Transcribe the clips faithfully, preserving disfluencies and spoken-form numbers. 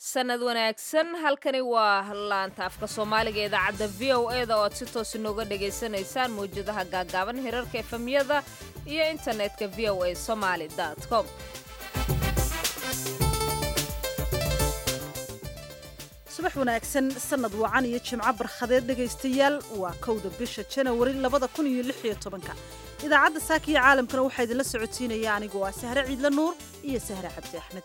sanad wanaagsan halkani waa laanta afka Soomaaliga idaacada V O A da oo si toos inooga dhageysanaysaan mowjadaha gaagaaban hirarka efemyada iyo internetka v o a somali dot com. subax wanaagsan sanad wacan iyo jimco barkhadeed dhagaystayaal waa kowda bisha January labada kun iyo lix iyo tobanka. idaacadda saakiya caalamkana waxaa idinla socodsiinaya anigu waa Sahra Ciidla Nuur iyo Sahra Cabdi Axmed.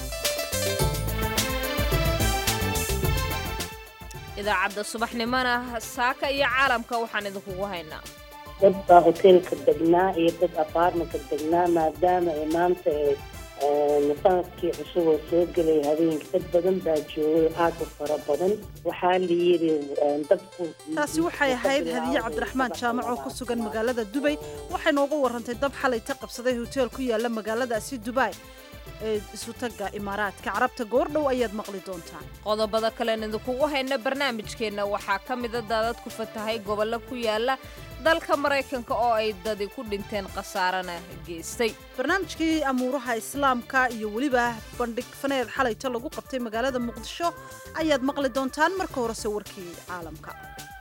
idaacadda subaxnimana saaka iyo caalamka waxaan idinku haynaa dad baa hoteelka degnaa iyo dad apartmentka degnaa maadaama ay maanta sanadkii cusub oo soo gelay habeenkii dad badan baa joogay aad u fara badan waxaa la yidhi dadku taasi waxay ahayd Hadiye Cabdiraxmaan Jaamac oo ku sugan magaalada Dubai waxay nooga warantay dab xalay ta qabsaday hotel ku yaala magaaladaasi Dubai ee isu taga Imaaraadka Carabta goordhow ayaad maqli doontaan. qodobada kale ee idinku hayna barnaamijkeena waxaa ka mid ah daadad ku fatahay gobollo ku yaala dalka Mareykanka oo ay dad ku dhinteen qasaarana geystay. barnaamijkii amuuraha islaamka iyo waliba bandhig faneed xalayta lagu qabtay magaalada Muqdisho ayaad maqli doontaan marka hore warkii caalamka.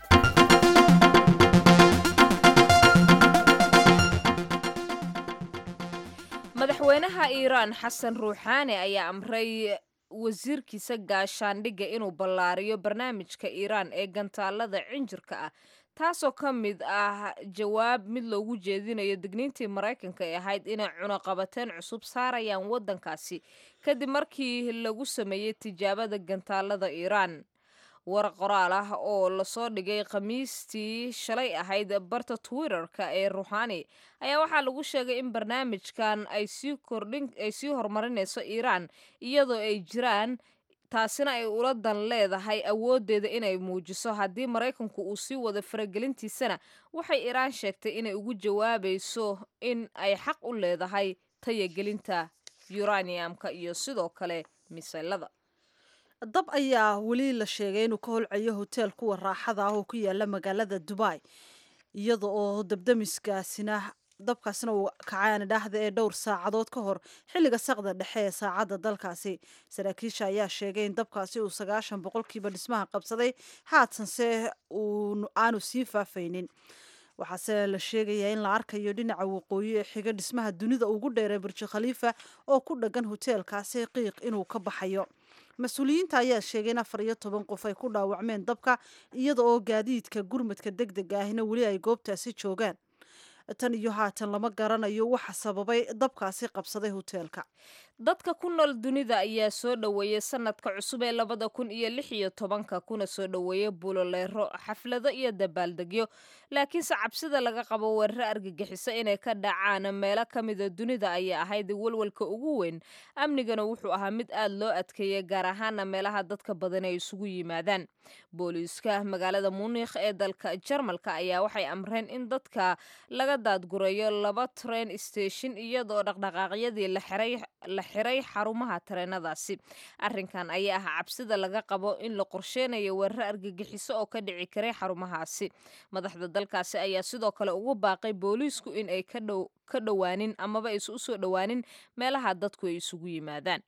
madaxweynaha Iran Xasan Ruuxaani ayaa amray wasiirkiisa gaashaandhigga inuu ballaariyo barnaamijka Iran ee gantaalada cinjirka ah taasoo ka mid ah jawaab mid loogu jeedinayo digniintii Mareykanka ee ahayd inay cunaqabateen cusub saarayaan waddankaasi kadib markii lagu sameeyay tijaabada gantaalada Iran. war qoraal ah oo la soo dhigay Khamiistii shalay ahayd barta Twitter-ka ee Ruuxaani ayaa waxaa lagu sheegay in barnaamijkan ay sii kordhin ay sii horumarinayso Iran iyadoo ay jiraan taasina ay ula dan leedahay awoodeeda inay muujiso haddii Mareykanku uu sii wado faragelintiisana waxay Iran sheegtay inay ugu jawaabayso in ay xaq u leedahay tayagelinta uraniumka iyo sidoo kale misaylada. dab ayaa weli la sheegay inuu ka holcayo hotel kuwa raaxada ah oo ku yaala magaalada Dubai iyada oo dabdamiskaasina dabkaasina uu kacaan dhaxda ee dhowr saacadood ka hor xilliga saqda dhexe ee saacada dalkaasi. saraakiisha ayaa sheegay in dabkaasi uu sagaashan boqolkiiba dhismaha qabsaday haatanse uu aanu sii faafaynin. waxaase la sheegayaa in la arkayo dhinaca waqooyi ee xiga dhismaha dunida ugu dheer ee Burj Khalifa oo ku dhagan hotelkaasi qiiq inuu ka baxayo. mas-uuliyiinta ayaa sheegay in afar iyo toban qof ay ku dhaawacmeen dabka iyada oo gaadiidka gurmadka degdega ahina weli ay goobtaasi joogaan. tan iyo haatan lama garanayo waxa sababay dabkaasi qabsaday hotelka. dadka ku nool dunida ayaa soo dhaweeyay sanadka cusub ee labada kun iyo lix iyo tobanka kuna soo dhaweeyay buuloleero xaflado iyo dabaaldegyo laakiinse cabsida laga qabo weerar argagixisa inay ka dhacaan meelo ka mid ah dunida ayaa ahayd walwalka ugu weyn. amnigana wuxuu ahaa mid aad loo adkeeyay gaar ahaan meelaha dadka badan ay isugu yimaadaan. booliiska magaalada Munich ee dalka Jarmalka ayaa waxay amreen in dadka laga daadgurayo laba train station iyadoo dhaqdhaqaaqyadii la xiray la xiray xarumaha tareenadaasi. arrinkan ayaa ah cabsida laga qabo in la qorsheynayo weerar argagixiso oo ka dhici karay xarumahaasi. madaxda dalkaasi ayaa sidoo kale ugu baaqay booliisku in ay ka dhow ka dhawaanin amaba ay u soo dhawaanin meelaha dadku ay isugu yimaadaan.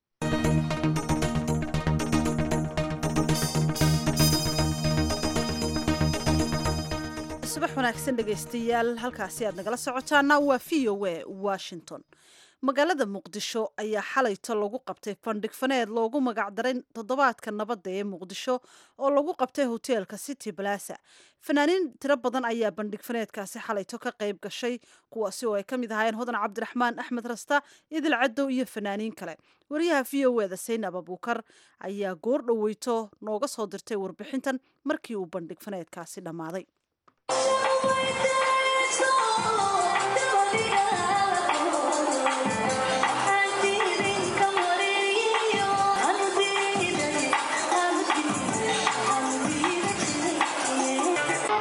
subax wanaagsan dhagaystayaal halkaasi aad nagala socotaana waa V O A Washington. magaalada Muqdisho ayaa xalayto lagu qabtay bandhig faneed loogu magac daray toddobaadka nabadda ee Muqdisho oo lagu qabtay hotelka City Plaza. fanaaniin tiro badan ayaa bandhig faneedkaasi xalayto ka qayb gashay kuwaasi oo ay ka mid ahaayeen Hodan Cabdiraxmaan Axmed Rasta Idil Cadow iyo fanaaniin kale. wariyaha V O A da Saynab Abuukar ayaa goor dhaweyto nooga soo dirtay warbixintan markii uu bandhig faneedkaasi dhamaaday.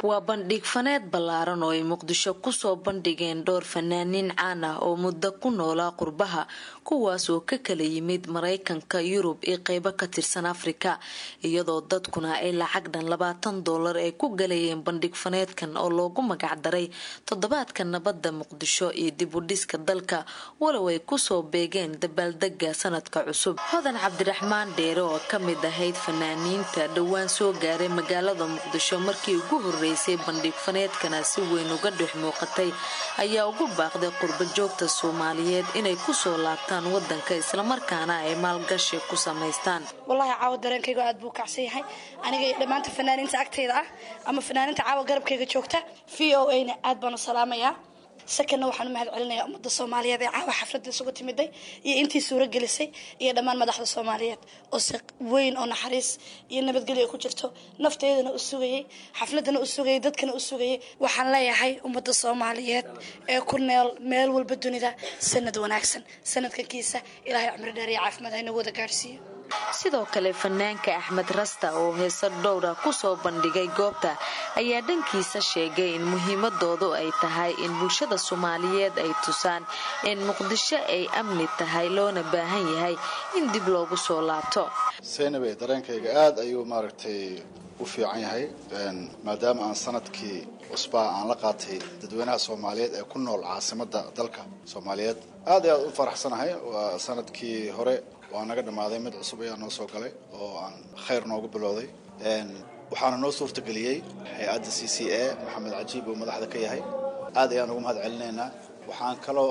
waa bandhig faneed ballaaran oo ay muqdisho kusoo bandhigeen dhowr fanaaniin caan ah oo muddo ku noolaa qurbaha kuwaas oo ka kala yimid maraykanka yurub iyo qeybo ka tirsan afrika iyadoo dadkuna ay lacag dhan labaatan doolar ay ku galayeen bandhig faneedkan oo loogu magac daray toddobaadka nabadda muqdisho iyo dib u dhiska dalka walow ay kusoo beegeen dabaaldega sanadka cusub. hodan cabdiraxmaan dheere oo ka mid ahayd fanaaniinta dhowaan soo gaaray magaalada muqdisho markii ugu horeysay bandhig faneedkana si weyn uga dhex muuqatay ayaa ugu baaqday qurba joogta Soomaaliyeed inay ku soo laabtaan wadanka isla markaana ay maalgashi ku sameystaan. wallahi caawa dareenkayga aad buu kacsan yahay aniga dhamaanta fanaaniinta agteeda ah ama fanaaniinta caawa garabkayga joogta V O A na aad baan u salaamayaa sakana waxaan u mahad celinayaa ummadda Soomaaliyeed ee caawa xafladda isugu timiday iyo intii suura gelisay iyo dhammaan madaxda Soomaaliyeed oo si weyn oo naxariis iyo nabadgelyo ku jirto nafteedana u sugayay xafladana u sugayay dadkana u sugayay waxaan leeyahay ummadda Soomaaliyeed ee ku nool meel walba dunida sanad wanaagsan sanadkiisa Ilaahay cumri dheer iyo caafimaad hayna wada gaarsiiyo. sidoo kale fanaanka Axmed Rasta oo heeso dhowr ah ku soo bandhigay goobta ayaa dhankiisa sheegay in muhiimadoodu ay tahay in bulshada Soomaaliyeed ay tusaan in Muqdisho ay amni tahay loona baahan yahay in dib loogu soo laabto. Seenabe dareenkayga aad ayuu maaragtay u fiican yahay maadaama aan sanadkii usbaa aan la qaatay dadweynaha Soomaaliyeed ee ku nool caasimadda dalka Soomaaliyeed aad ayaan u faraxsanahay waa sanadkii hore waa naga dhamaaday mid cusub ayaa noo soo galay oo aan khayr noogu bilowday waxaana noo suurtageliyay hay'adda C C A Maxamed Cajiib oo madaxda ka yahay aad ayaan ugu mahad celinaynaa waxaan kaloo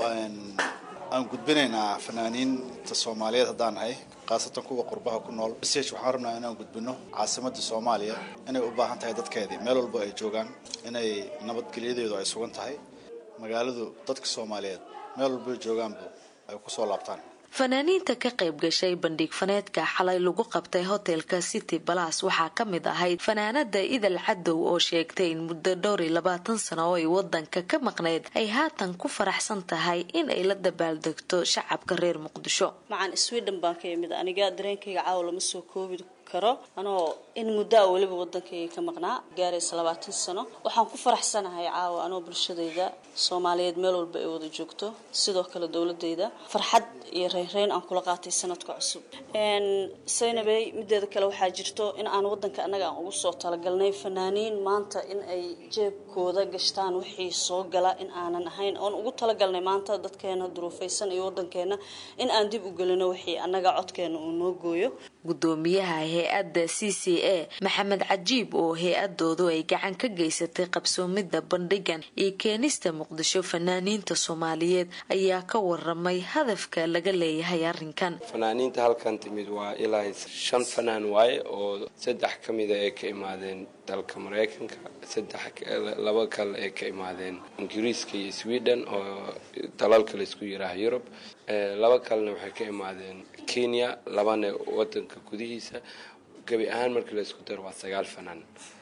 aan gudbinaynaa fanaaniinta Soomaaliyeed haddaan nahay qaasatan kuwa qurbaha ku nool message waxaan rabnaa inaan gudbino caasimadda Soomaaliya inay u baahan tahay dadkeedii meel walba ay joogaan inay nabadgelyadeedu ay sugan tahay magaaladu dadka Soomaaliyeed meel walba ay joogaanba ay ku soo laabtaan. fanaaniinta ka qayb gashay bandhig faneedka xalay lagu qabtay hotelka City Palace waxaa ka mid ahayd fanaanada Idil Cadow oo sheegtay in muddo dhowr iyo labaatan sano oo ay wadanka ka maqnayd ay haatan ku faraxsan tahay in ay la dabaaldegto shacabka reer Muqdisho. macaan Sweden baan ka yimid aniga dareenkayga caawa lama soo koobi karo anoo in muddo waliba wadankayga ka maqnaa gaaraysa labaatan sano waxaan ku faraxsanahay caawa anoo bulshadayda Soomaaliyeed meel walba ay wada joogto sidoo kale dawladayda farxad iyo reereyn aan kula qaatay sanadka cusub een Seenabey mideeda kale waxa jirto in aan wadanka anaga aan ugu soo talagalnay fanaaniin maanta in ay jeebkooda gashtaan wixii soo gala in aanan ahayn oon ugu talagalnay maanta dadkeena duruufaysan iyo wadankeena in aan dib u galino wixii anaga codkeena uu noo gooyo. gudoomiyaha hay'adda C C A Maxamed Cajiib oo hay'adoodu ay gacan ka geysatay qabsoomida bandhigan iyo keenista Muqdisho fanaaniinta Soomaaliyeed ayaa ka waramay hadafka laga leeyahay arrinkan. fanaaniinta halkan timid waa ilaa shan fanaan waaye oo saddex kamid ah ay ka imaadeen dalka Mareykanka saddex laba kale ay ka imaadeen Ingiriiska iyo Sweden oo dalal kale isku yiraahdo Europe laba kalena waxay ka imaadeen Kenya labana wadanka gudihiisa gabi ahaan marka la isku daro waa sagaal fanaan.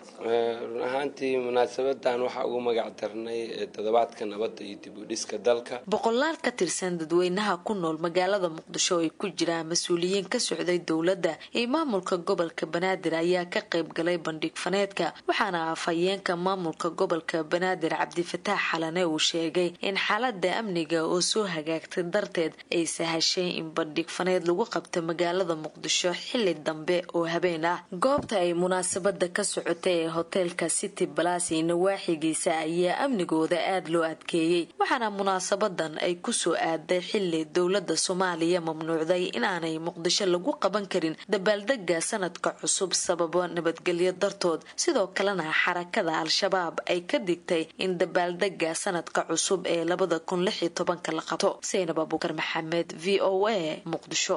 ahaantii munaasabadan waxa ugu magac darnay toddobaadka nabadda iyo dib u dhiska dalka. boqolaal ka tirsan dadweynaha ku nool magaalada Muqdisho ay ku jiraan mas'uuliyiin ka socday dawladda iyo maamulka gobolka Banaadir ayaa ka qayb galay bandhig faneedka waxaana afhayeenka maamulka gobolka Banaadir Cabdifataax Xalane uu sheegay in xaaladda amniga oo soo hagaagtay darteed ay sahashay in bandhig faneed lagu qabto magaalada Muqdisho xilli dambe oo habeen ah. goobta ay munaasabada ka socotay hotelka City Palace ee nawaaxigiisa ayaa amnigooda aad loo adkeeyay waxaana munaasabadan ay ku soo aaday xilli dawladda Soomaaliya mamnuucday in aanay Muqdisho lagu qaban karin dabaaldega sanadka cusub sababo nabadgelyo dartood sidoo kalena xarakada Al-Shabaab ay ka digtay in dabaaldega sanadka cusub ee laba kun iyo lix iyo toban la qabto. Seenab Abuukar Maxamed V O A Muqdisho.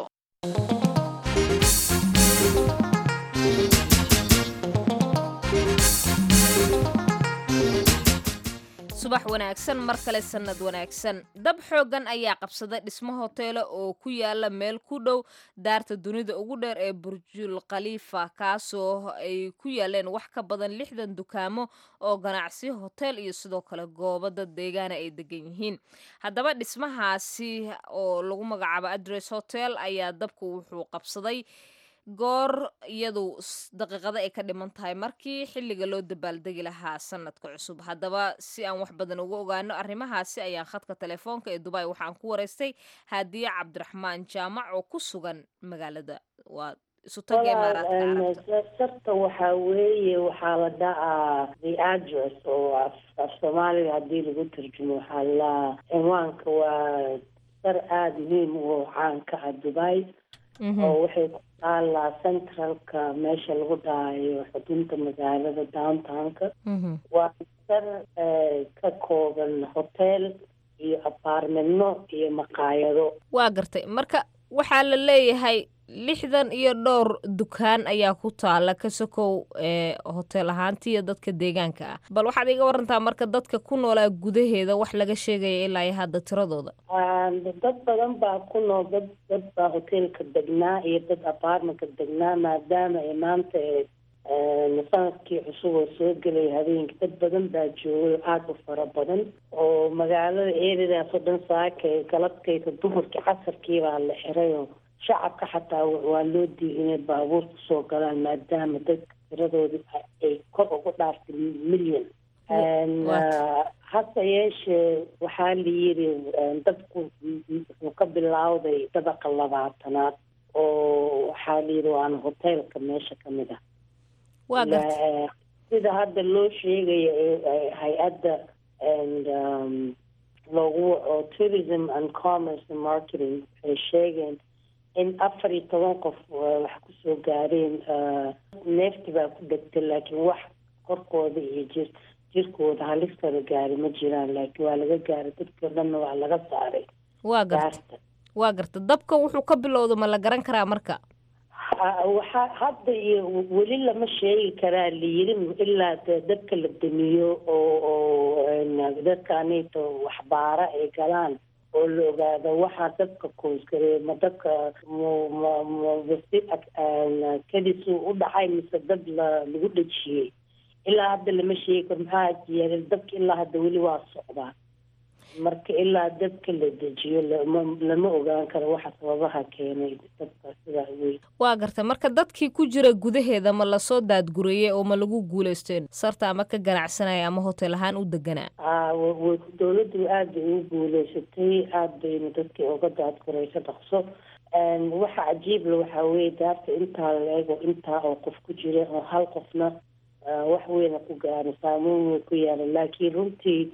subax wanaagsan mar kale sanad wanaagsan dab xoogan ayaa qabsaday dhismo hoteelo oo ku yaala meel ku dhow daarta dunida ugu dheer ee Burjul Khalifa kaasoo ay ku yaaleen wax ka badan lixdan dukaamo oo ganacsi hotel iyo sidoo kale goobo dad deegaana ay degan yihiin haddaba dhismahaasi oo lagu magacaabo Address Hotel ayaa dabku wuxuu qabsaday goor iyadu daqiiqada ay ka dhiman tahay markii xilliga loo dabaaldegi lahaa sanadka cusub. haddaba si aan wax badan uga ogaano arrimahaasi ayaan khadka telefoonka ee dubai waxaan ku waraystay haadiye cabdiraxmaan jaamac oo ku sugan magaalada waa isutaga imaaraadka carabta. sarta waxaa weeye waxaa la dhacaa the address oo af soomaaliga haddii lagu tarjumo waxaa la cinwaanka waa sar aada muhiim oo caanka ah dubai oo waxay ku taalaa centralka meesha lagu dhahayo xudunta magaalada downtownka. waa sar ka kooban hotel iyo apartmento iyo maqaayado. waa gartay marka waxaa la leeyahay lixdan iyo dhowr dukaan ayaa ku taala ka sokow ee hotel ahaantiiyo dadka deegaanka ah. bal waxaad iga warantaa marka dadka ku noolaa gudaheeda wax laga sheegaya ilaa iyo hadda tiradooda. dad badan baa ku nool dad dad baa hotelka degnaa iyo dad apartmentka degnaa maadaama ay maanta sanadkii cusub oo soo gelay habeenkii dad badan baa joogay aada u fara badan oo magaalada eedadaas oo dhan saakay galabkayka duhurkii casarkii baa la xirayoo shacabka xataa waa loo diiday inay baabuur kusoo galaan maadaama dadka tiradooda ay kor ugu dhaaftay milyan. hase yeeshee waxaa la yidhi dadku wuxuu ka bilaawday dabaqa labaatanaad oo waxaa la yidhi waana hoteelka meesha ka mid ah. sida hadda loo sheegayo hay-adda loogu waco tourism and commerce and marketing waxay sheegeen in afar iyo toban qof wax kusoo gaareen neefti baa ku dhegtay laakiin wax korkooda iyo jir jirkooda haliskada gaari ma jiraan laakiin waa laga gaaray dadkii o dhanna waa laga saaray. waa garta waa garta dabka wuxuu ka bilowda ma la garan karaa marka? waxaa hadda iyo weli lama sheegi karaa layiri ilaa dadka la damiyo oo oo dadka anito waxbaara ay galaan oo la ogaado waxaa dadka koosgareey ma dadka kadis u dhacay mise dad lagu dhejiyey ilaa hadda lama sheegi karo maxaa yeelay dabka ilaa hadda weli waa socdaa marka ilaa dadka la dejiyo lama ogaan karo waxa sababaha keenay dadka sidaa weyn. waa garta marka dadkii ku jira gudaheeda ma lasoo daadgurayey oo ma lagu guulaysteen sarta ama ka ganacsanaya ama hotel ahaan u deganaa? dowladdu aada bay ugu guulaysatay aada bayna dadkii uga daadguraysa dhaqso. waxa cajiibla waxaa weeye daarta intaa la eego intaa oo qof ku jira oo hal qofna wax weyna ku gaara saameyn wey ku yaala laakiin runtii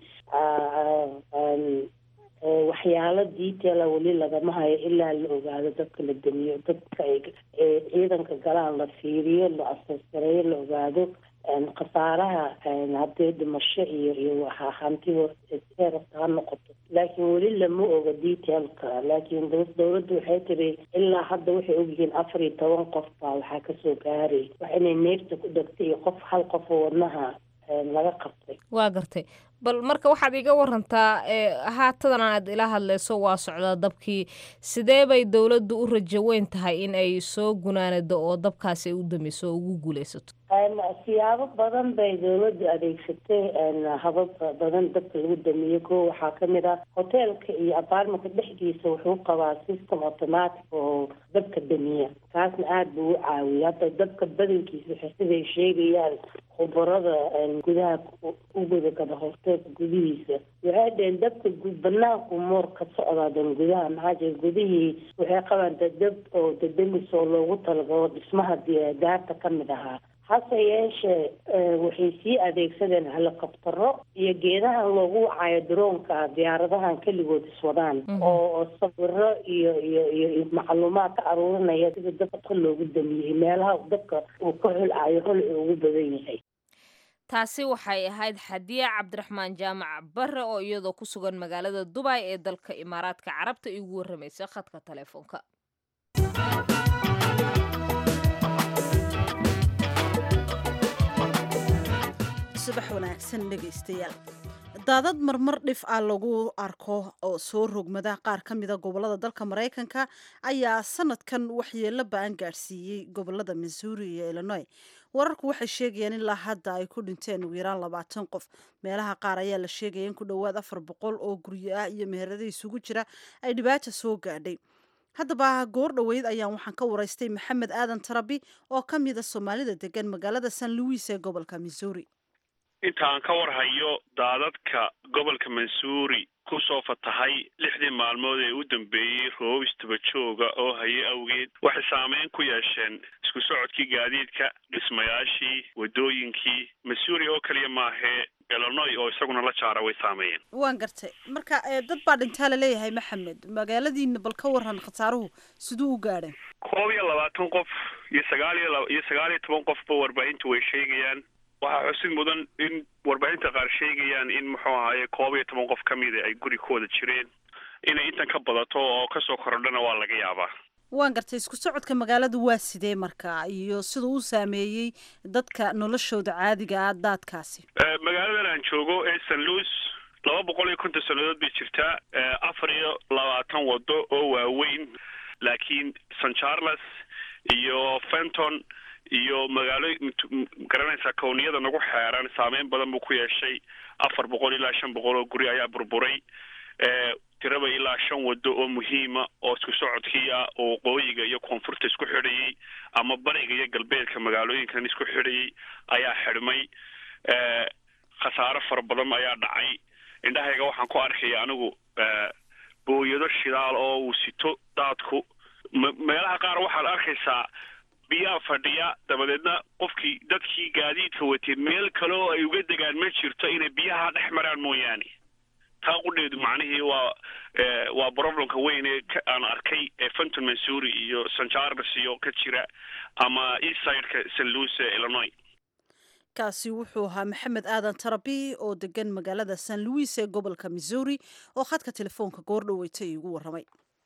waxyaalo detaila weli lagama hayo ilaa la ogaado dadka la damiyo dadka ay ciidanka galaan la fiiriyo la asaskareeyo la ogaado khasaaraha haddii dhimasho iyo iyo hantiba eerabta ha noqoto laakiin weli lama oga detailka. laakiin dowladdu waxay tiri ilaa hadda waxay ogyihiin afar iyo toban qof baa waxaa kasoo gaaray wax inay neefta ku dhegtay iyo qof hal qof oo wadnaha laga qabtay. waa gartay bal marka waxaad iga warantaa haatadan aad ila hadlayso waa socdaa dabkii sidee bay dowladdu u rajo weyn tahay in ay soo gunaanado oo dabkaasi ay u damiso oo ugu guulaysato? siyaabo badan bay dowladdu adeegsatay habab badan dabka lagu damiyo. ko waxaa kamid ah hoteelka iyo apartmentka dhexdiisa wuxuu qabaa system automatic oo dabka damiya kaasna aada buu u caawiya. hadda dabka badankiisa siday sheegayaan khubarada gudaha u gudagada hoteelka gudihiisa waxay dhaheen dabka banaanku moor ka socdaadan gudaha maxaa jira gudihii waxay qabaan dab oo dadamis oo loogu talagalo dhismaha daarta kamid ahaa. hase yeeshee waxay sii adeegsadeen helicoptero iyo geedahan loogu wacayo droonka diyaaradahan keligood iswadaan oo sawiro iyo iyo iyo macluumaad ka aruurinaya sida dabka loogu damiyey meelaha dabka uu ka holcayo hol ugu badan yahay. taasi waxay ahayd xadiye cabdiraxmaan jaamac bare oo iyadoo ku sugan magaalada dubai ee dalka imaaraadka carabta igu warramaysay khadka telefoonka. subax wanaagsan dhegaystayaal. daadad marmar dhif ah lagu arko oo soo rogmada qaar ka mida gobolada dalka maraykanka ayaa sanadkan waxyeello ba-an gaadhsiiyey gobolada missouri iyo illinois. wararku waxay sheegayaan ilaa hadda ay ku dhinteen ugu yaraan labaatan qof. meelaha qaar ayaa la sheegaya in ku dhowaad afar boqol oo guryo ah iyo meherada isugu jira ay dhibaata soo gaadhay. haddaba goor dhoweyd ayaan waxaan ka waraystay maxamed aadan tarabi oo ka mida soomaalida degan magaalada san louis ee gobolka missouri. intaan ka warhayo daadadka gobolka Missouri ku soo fatahay lixdii maalmood ee u dambeeyay roob istaba jooga oo hayay awgeed waxay saameyn ku yeesheen isku socodkii gaadiidka, dhismayaashii, wadooyinkii. Missouri oo kaliya maahee Illinois oo isaguna la jaara way saameeyeen. waan gartay marka dad baa dhintaa la leeyahay maxamed magaaladiina bal ka waran khasaaruhu siduu u gaadhay. koob iyo labaatan qof iyo sagaal iyo sagaal iyo toban qofba warbaahintu way sheegayaan. waxaa xusid mudan in warbaahinta qaar sheegayaan in muxuu ahaye koob iyo toban qof ka mid ay gurigooda jireen inay intan ka badato oo kasoo kordhana waa laga yaabaa. waan gartay isku socodka magaaladu waa sidee marka iyo siduu u saameeyey dadka noloshooda caadiga ah daadkaasi. magaaladan aan joogo ee Saint Louis laba boqol iyo konton sanadood bay jirtaa, afar iyo labaatan wado oo waaweyn, laakiin Saint Charles iyo Fenton iyo magaalo garanaysa kowniyada nagu xeeran saameyn badan buu ku yeeshay. afar boqol ilaa shan boqol oo guri ayaa burburay, tiraba ilaa shan wado oo muhiima oo isku socodkii ah oo waqooyiga iyo koonfurta isku xidhayay ama bariga iyo galbeedka magaalooyinkan isku xidhayay ayaa xidhmay. khasaaro fara badan ayaa dhacay. indhahayga waxaan ku arkaya anigu booyado shidaal oo uu sito daadku. meelaha qaar waxaad arkaysaa biyaa fadhiya, dabadeedna qofkii dadkii gaadiidka watay meel kale oo ay uga degaan ma jirto inay biyaha dhex maraan mooyaane. taa qudheedu macnihii waa waa problemka weyn ee aan arkay ee Fenton, Missouri iyo Saint Charles iyo ka jira ama East Side-ka Saint Louis, Illinois. kaasi wuxuu ahaa maxamed aadan tarabi oo degan magaalada Saint Louis ee gobolka Missouri oo khadka telefoonka goor dhoweeytay igu waramay.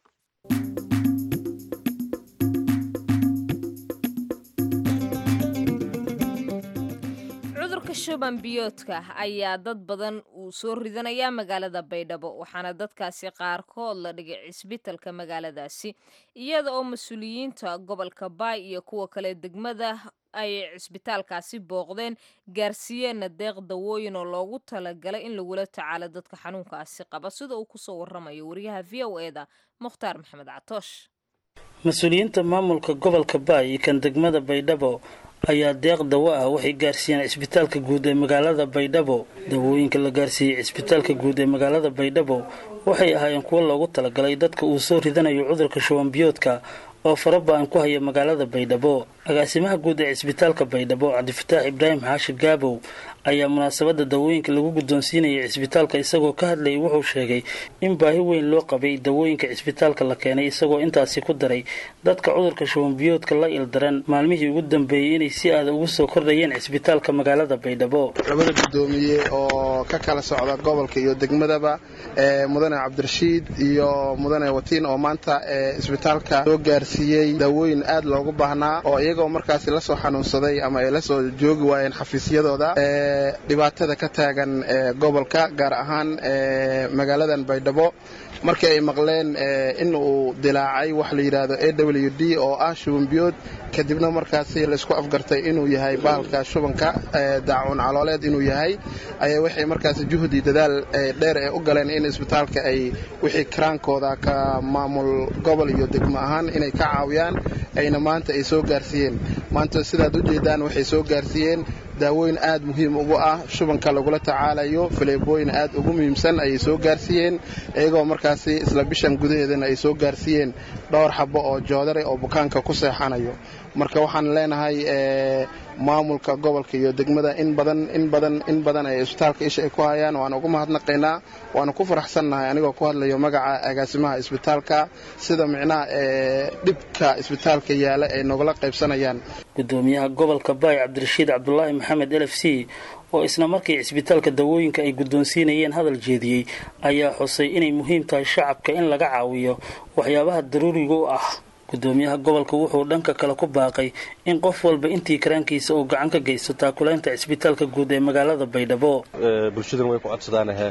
shuban biyoodka ayaa dad badan uu soo ridanaya magaalada Baydhabo waxaana dadkaasi qaarkood la dhigay cisbitaalka magaaladaasi iyada oo mas'uuliyiinta gobolka Bay iyo kuwa kale degmada ay cisbitaalkaasi booqdeen gaarsiiyeen deeq dawooyin oo loogu talagalay in lagula tacaalo dadka xanuunkaasi qaba sida uu ku soo waramayo wariyaha V O A-da Mukhtaar Maxamed Catoosh. mas'uuliyiinta maamulka gobolka Bay iyo kan degmada Baydhabo ayaa deeq dawo ah waxay gaarsiiyeen cisbitaalka guud ee magaalada Baydhabo. dawooyinka la gaarsiiyay cisbitaalka guud ee magaalada Baydhabo waxay ahaayeen kuwo loogu talagalay dadka uu soo ridanayo cudurka shuban biyoodka oo farabaan ku haya magaalada Baydhabo. agaasimaha guud ee cisbitaalka Baydhabo Cabdifataax Ibraahim Xaashi Gaabow ayaa munaasabada dawooyinka lagu guddoonsiinayay cisbitaalka isagoo ka hadlayay wuxuu sheegay in baahi weyn loo qabay dawooyinka cisbitaalka la keenay isagoo intaasi ku daray dadka cudurka shuban biyoodka la ildaran maalmihii ugu dambeeyay inay si aad ugu soo kordhayeen cisbitaalka magaalada Baydhabo. labada gudoomiye oo ka kala socda gobolka iyo degmadaba ee mudane Cabdirashiid iyo mudane Watiin oo maanta ee cisbitaalka soo gaarsiiyay dawooyin aad loogu baahnaa oo iyagoo markaas la soo xanuunsaday ama ay la soo joogi waayeen xafiisyadooda ee dhibaatada ka taagan ee gobolka gaar ahaan ee magaaladan Baydhabo markii ay maqleen in uu dilaacay wax la yiraahdo A W D oo ah shuban biyood kadibna markaas la isku afgartay inuu yahay bahalka shubanka daacuun calooleed inuu yahay ayay waxay markaas juhdi dadaal dheer ee u galeen in isbitaalka ay wixii kraankooda ka maamul gobol iyo degmo ahaan inay ka caawiyaan ayna maanta ay soo gaarsiiyeen. maanta sidaad u jeedaan waxay soo gaarsiiyeen daawooyin aad muhiim ugu ah shubanka lagula tacaalayo faleebooyin aad ugu muhiimsan ay soo gaarsiiyeen iyagoo markaas isla bishan gudaheedana ay soo gaarsiiyeen dhowr xabo oo joodare oo bukaanka ku seexanayo. marka waxaan leenahay ee maamulka gobolka iyo degmada in badan in badan in badan ay isbitaalka isha ay ku hayaan waan ugu mahadnaqaynaa waan ku faraxsanahay anigoo ku hadlayo magaca agaasimaha isbitaalka sida micnaha ee dhibka isbitaalka yaala ay nogala qaybsanayaan. gudoomiyaha gobolka Bay Cabdirashiid Cabdullaahi Maxamed L F C oo isna markii cisbitaalka dawooyinka ay guddoonsiinayeen hadal jeediyay ayaa xusay inay muhiim tahay shacabka in laga caawiyo waxyaabaha daruuriga u ah. gudoomiyaha gobolka wuxuu dhanka kale ku baaqay in qof walba intii karaankiisa uu gacan ka geysto taakulaynta cisbitaalka guud ee magaalada Baydhabo. bulshadana way ku codsadaanahay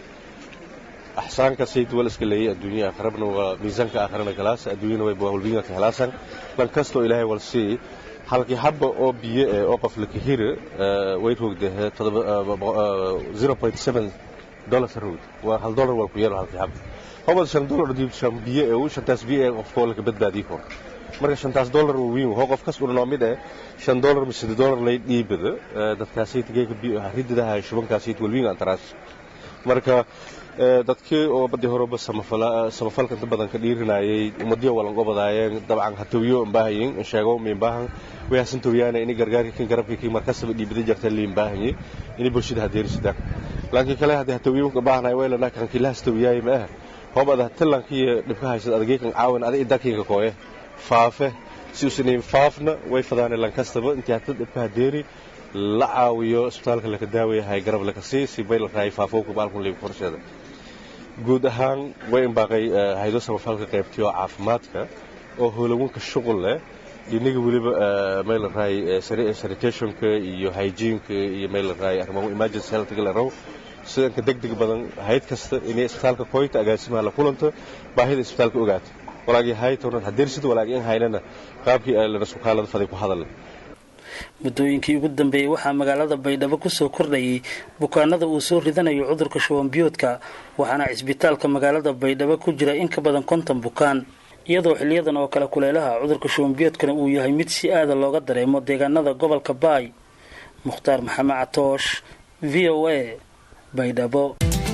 axsaanka sayid wal iska leeyahay adduunyo aakhirabna waa miisaanka aakhirana galaas adduunyana way bawlbiga ka helaasan lan kasto ilaahay wal si halkii habba oo biyo ee oo qof la kahir way roogdahay zero point seven dollars rood waa hal dollar wal ku yar halkii habba hobad shan dollar diib shan biyo ee uu shantaas biyo ee qofkoo laga badbaadiyo karo marka shantaas dollar uu weyn oo qof kas u noo mid ah shan dollar mise dollar lay dhiibada dadkaasi tigeeka biyo haridaha shubankaasi walwiin antaraas marka dadkii oo badii horeba samafala samafalka inta badan ka dhiirinayay umadiyo walan gobadaayeen dabcan hatawiyo baahayin sheego min baahan wayaasan tawiyana in gargaarka kan garabkii markasba dhiibada jarta liin baahanyi in bulshada hadeerisida laakiin kale hadii hatawiyo ka baahnay weelana kan kilaas tawiyay ma ah hobada talankii dhibka haysta adeegan caawan adeeg dakiinka kooye faafe si usneen faafna way fadaan lan kastaba intii hadda dhibka hadeeri la caawiyo isbitaalka la ka daaweeyahay garab la ka sii si bay la raay faafo ku baalkun leeb qorsheeda guud ahaan way inbaaqay hay'ado samafalka qaybtiyo caafimaadka oo howlawinka shughul leh dinaga waliba meel raay sanitationka iyo hygiene-ka iyo meel raay arrimaha emergency health-ga la raw sidanka degdeg badan hay'ad kasta inay isbitaalka kooyta agaasimaha la kulanto baahida isbitaalka ogaato walaagii hay'aduna hadeersid walaagii in haynana qaabkii ay la sukaalada faday ku hadal muddooyinkii ugu dambeeyay waxaa magaalada baydhabo ku soo kordhayay bukaanada uu soo ridanayo cudurka shuban biyoodka waxaana cisbitaalka magaalada baydhabo ku jira in ka badan konton bukaan iyadoo xiliyadan oo kale kuleelaha cudurka shuban biyoodkana uu yahay mid si aada looga dareemo deegaanada gobolka baay mukhtaar maxamed catoosh v o a baydhabo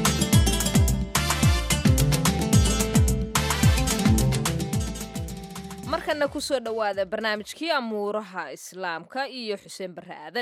markana ku soo dhawaada barnaamijkii amuuraha islaamka iyo xuseen barre aadan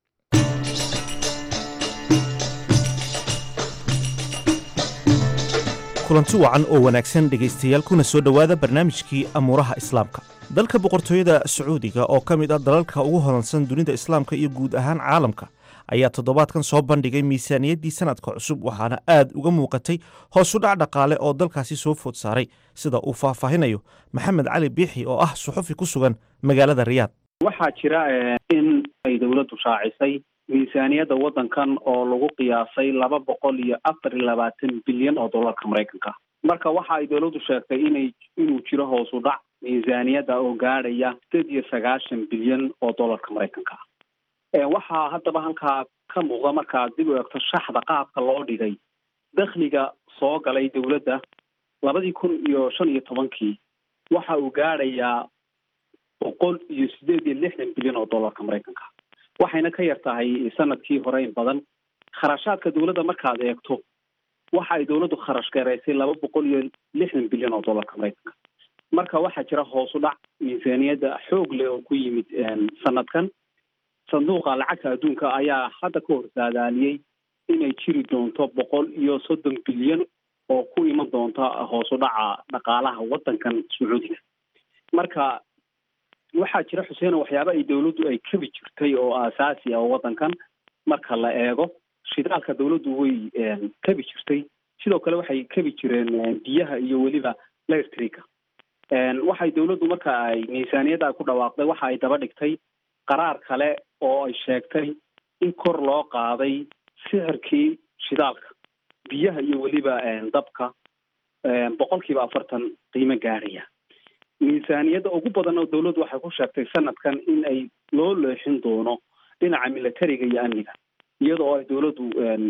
kulanti wacan oo wanaagsan dhegaystayaal kuna soo dhowaada barnaamijkii amuuraha islaamka dalka boqortooyada sacuudiga oo ka mid ah dalalka ugu hodansan dunida islaamka iyo guud ahaan caalamka ayaa toddobaadkan soo bandhigay miisaaniyaddii sanadka cusub waxaana aad uga muuqatay hoos u dhac dhaqaale oo dalkaasi soo food saaray sida uu faahfaahinayo maxamed cali biixi oo ah suxufi ku sugan magaalada riyaad waxaa jira in ay dowladdu shaacisay miisaaniyadda waddankan oo lagu qiyaasay laba boqol iyo afar iyo labaatan bilyan oo dollarka maraykanka marka waxa ay dowladdu sheegtay inay inuu jiro hoos u dhac miisaaniyadda oo gaadhaya sideed iyo sagaashan bilyan oo dollarka maraykanka waxaa haddaba halkaa ka muuqda markaad dib u eegto shaxda qaabka loo dhigay dakhliga soo galay dowladda labadii kun iyo shan iyo tobankii waxa uu gaadhayaa boqol iyo sideed iyo lixdan bilyan oo dollarka maraykanka waxayna ka yar tahay sanadkii hore in badan kharashaadka dowladda markaad eegto waxa ay dowladdu kharash gareysay laba boqol iyo lixdan bilyan oo dollarka maraykanka marka waxaa jira hoos u dhac miisaaniyadda xoog leh oo ku yimid sanadkan sanduuqa lacagta adduunka ayaa hadda ka hor saadaaliyey inay jiri doonto boqol iyo soddon bilyan oo ku iman doonta hoos u dhaca dhaqaalaha waddankan sacuudiga marka waxaa jira xuseen waxyaaba ay dowladdu ay kabi jirtay oo aasaasi ah oo waddankan marka la eego shidaalka dowladdu way kabi jirtay sidoo kale waxay kabi jireen biyaha iyo weliba electrica waxay dowladdu marka ay miisaaniyadda ku dhawaaqday waxa ay daba dhigtay qaraar kale oo ay sheegtay in kor loo qaaday sicirkii shidaalka biyaha iyo weliba dabka boqolkiiba afartan qiimo gaadhaya miisaaniyadda ugu badan oo dowladdu waxay ku sheegtay sanadkan in ay loo leexin doono dhinaca militariga iyo amniga iyada oo ay dowladdu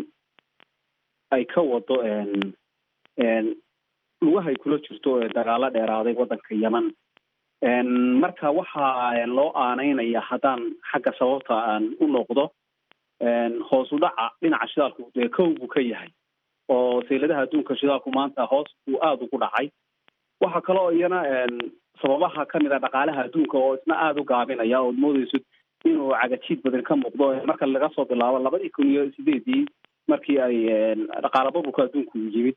ay ka wado lugahay kula jirto dagaalo dheeraaday waddanka yemen marka waxaa loo aaneynaya haddaan xagga sababta aan u noqdo hoos u dhaca dhinaca shidaalku dee kow buu ka yahay oo sayladaha adduunka shidaalku maanta hoos buu aada ugu dhacay waxaa kaloo iyana sababaha kamid a dhaqaalaha adduunka oo isna aada u gaabinaya ood moodeyso inuu cagajiid badan ka muuqdo marka laga soo bilaabo labadii kun iyo sideedii markii ay dhaqaala burburka adduunku yimid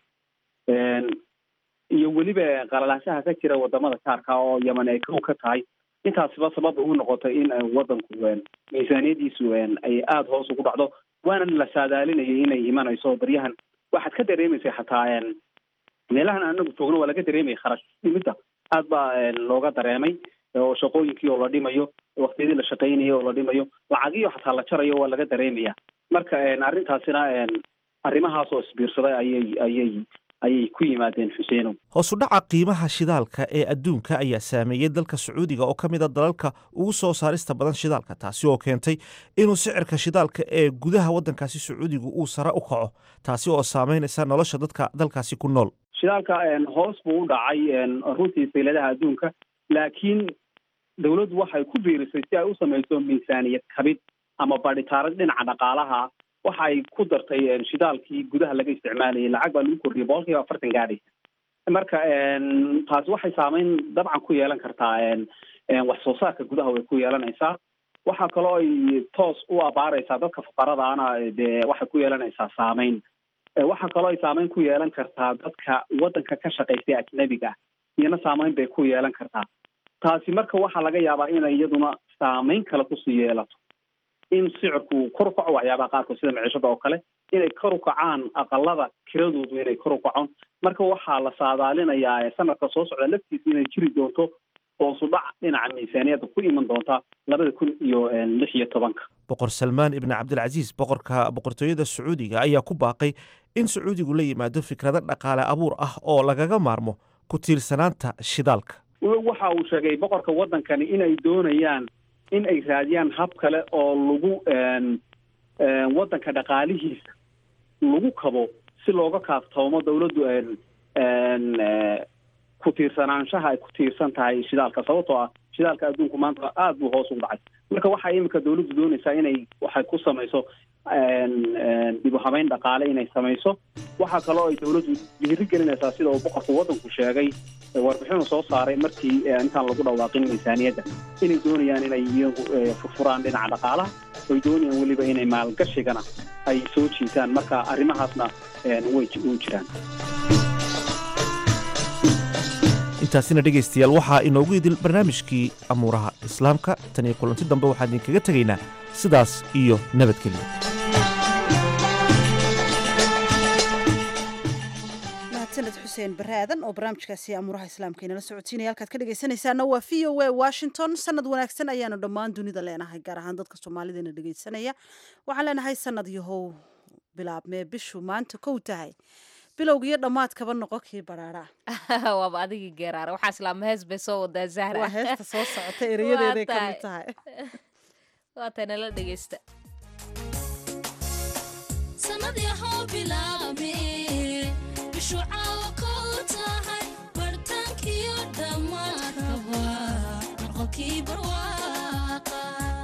iyo weliba qalalaanshaha ka jira wadamada kaarka oo yemen ay kow ka tahay intaasiba sabab ugu noqotay in waddanku miisaaniyadiisu ay aada hoos ugu dhacdo waana la saadaalinayay inay imanayso baryahan waxaad ka dareemaysa xataa meelahan anagu joogno waa laga dareemaya kharash dhimidda aad baa looga dareemay oo shaqooyinkii oo la dhimayo waqtiyadii la shaqaynayo oo la dhimayo lacagiyo xataa la jarayo waa laga dareemaya marka arrintaasina arrimahaas oo isbiirsaday ayay ayay ayay ku yimaadeen xuseenow hoos u dhaca qiimaha shidaalka ee adduunka ayaa saameeyey dalka sacuudiga oo ka mid a dalalka ugu soo saarista badan shidaalka taasi oo keentay inuu sicirka shidaalka ee gudaha waddankaasi sacuudiga uu sare u kaco taasi oo saameynaysa nolosha dadka dalkaasi ku nool shidaalka hoos buu u dhacay runtii sayladaha adduunka laakiin dawladdu waxay ku biirisay si ay u samayso miisaaniyad kabid ama badhitaarad dhinaca dhaqaalaha waxa ay ku dartay shidaalkii gudaha laga isticmaalayay lacag baa lagu kordhiyay boqolkiiba afartan gaadhaysa marka taasi waxay saameyn dabcan ku yeelan kartaa wax soo saarka gudaha way ku yeelanaysaa waxaa kaloo ay toos u abaaraysaa dadka fuqaradaana dee waxay ku yeelanaysaa saameyn waxaa kaloo ay saameyn ku yeelan kartaa dadka waddanka ka shaqaystay ajnabiga iyana saameyn bay ku yeelan kartaa taasi marka waxaa laga yaabaa inay iyaduna saameyn kale kusii yeelato in sicirku kor u kaco waxyaabaha qaarkood sida maciishada oo kale inay kor u kacaan aqalada kiradoodu inay kor u kacon marka waxaa la saadaalinayaa sanadka soo socda laftiisa inay jiri doonto hoosu dhac dhinaca miisaaniyadda ku iman doonta labada kun iyo lix iyo tobanka boqor salmaan ibni cabdilcasiis boqorka boqortooyada sacuudiga ayaa ku baaqay in sacuudigu la yimaado fikrado dhaqaale abuur ah oo lagaga maarmo ku tiirsanaanta shidaalka waxa uu sheegay boqorka waddankani inay doonayaan in ay raadiyaan hab kale oo lagu waddanka dhaqaalihiisa lagu kabo si looga kaaftoomo dawladdu ku tiirsanaanshaha ay ku tiirsan tahay shidaalka sababtoo ah shidaalka adduunku maanta aada buu hoos ugu dhacay marka waxaa iminka dawladdu doonaysaa inay waxay ku samayso dib u habeyn dhaqaale inay samayso waxaa kaloo ay dawladdu dhiiri gelinaysaa sida uu boqorku waddanku sheegay warbixinu soo saaray markii intaan lagu dhawaaqin miisaaniyadda inay doonayaan inay iyagu furfuraan dhinaca dhaqaalaha oy doonayaan weliba inay maalgashigana ay soo jiitaan marka arrimahaasna way u jiraan intaasina dhegaystayaal waxaa inoogu idil barnaamijkii amuuraha islaamka tan iyo kulanti dambe waxaan idinkaga tegaynaa sidaas iyo nabadgelyo mahadsaned xuseen bare aadan oo barnaamijkaasi amuuraha islaamka inala socodsiinaya halkaad ka dhegaysanaysaana waa v o a washington sanad wanaagsan ayaanu dhammaan dunida leenahay gaar ahaan dadka soomaalidana dhegaysanaya waxaan leenahay sanad yahow bilaabmee bishu maanta kow tahay bilowga iyo dhammaadkaba noqo kii baraara waaba adigii geeraara waxaa islaama hees bay soo wadaa zahra waa heesta soo socota erayadeeday ka mid tahay waa tay nala dhegaysta sanad yahow bilaabme bishu caawa kow tahay bartaankiyo dhammaadkaba noqo kii barwaaqa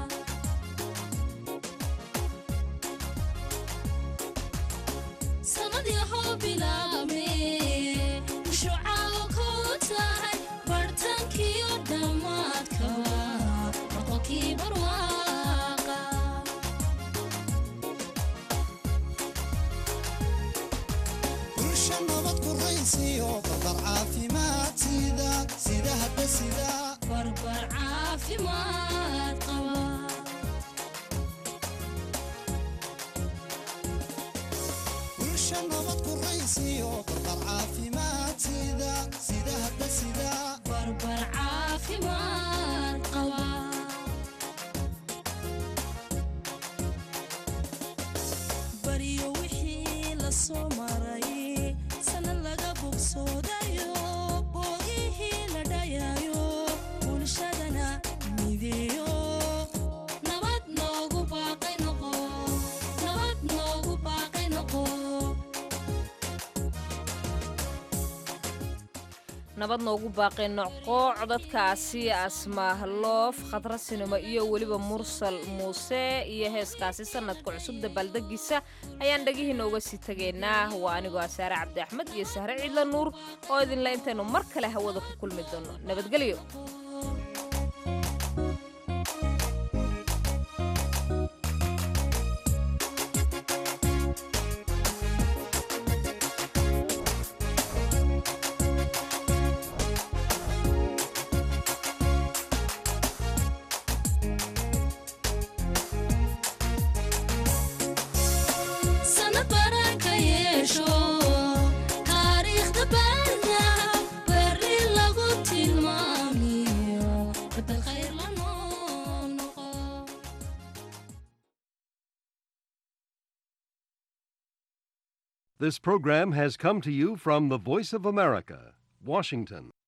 sanad yahow bilaabme bishu caawa kow tahay bartaankiyo dhammaadkaba noqo kii barwaaqa bulsha nabad ku raysiyo barbar caafimaad sida sida hadda sida barbar caafimaad qaba nabad ku raysiyo barbar caafimaad sida sida hadda sida barbar caafimaad qaba bariyo wixii la soo maray sanad laga bogsoodayo boogihii la dhayayo bulshadana mideeyo nabad noogu baaqay noqo nabad noogu baaqay noqo nabad noogu baaqay noqo codadkaasi asmaa loof khadra sinimo iyo weliba mursal muuse iyo heeskaasi sanadka cusub dabaaldegiisa ayaan dhagihiina uga sii tegaynaa waa anigoo asaare cabdi axmed iyo sahre ciidla nuur oo idinla intaynu mar kale hawada ku kulmi doono nabadgelyo This program has come to you from the Voice of America, Washington.